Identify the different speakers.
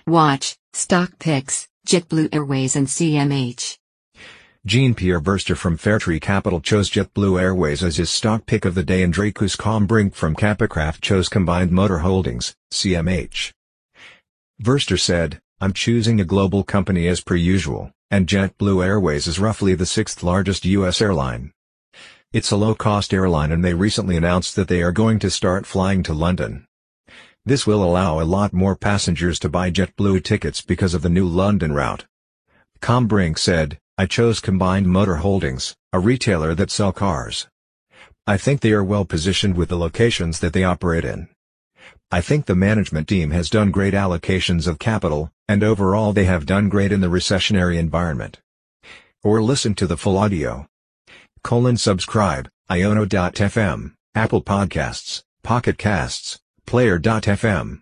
Speaker 1: Watch, Stock Picks, JetBlue Airways and CMH.
Speaker 2: Jean-Pierre Verster from Fairtree Capital chose JetBlue Airways as his stock pick of the day, and Dracus Combrink from Capicraft chose Combined Motor Holdings, CMH. Verster said, "I'm choosing a global company as per usual, and JetBlue Airways is roughly the 6th largest U.S. airline. It's a low-cost airline, and they recently announced that they are going to start flying to London. This will allow a lot more passengers to buy JetBlue tickets because of the new London route." Combrink said, "I chose Combined Motor Holdings, a retailer that sell cars. I think they are well positioned with the locations that they operate in. I think the management team has done great allocations of capital, and overall they have done great in the recessionary environment." Or listen to the full audio. Subscribe, Iono.fm, Apple Podcasts, Pocket Casts, Player.fm.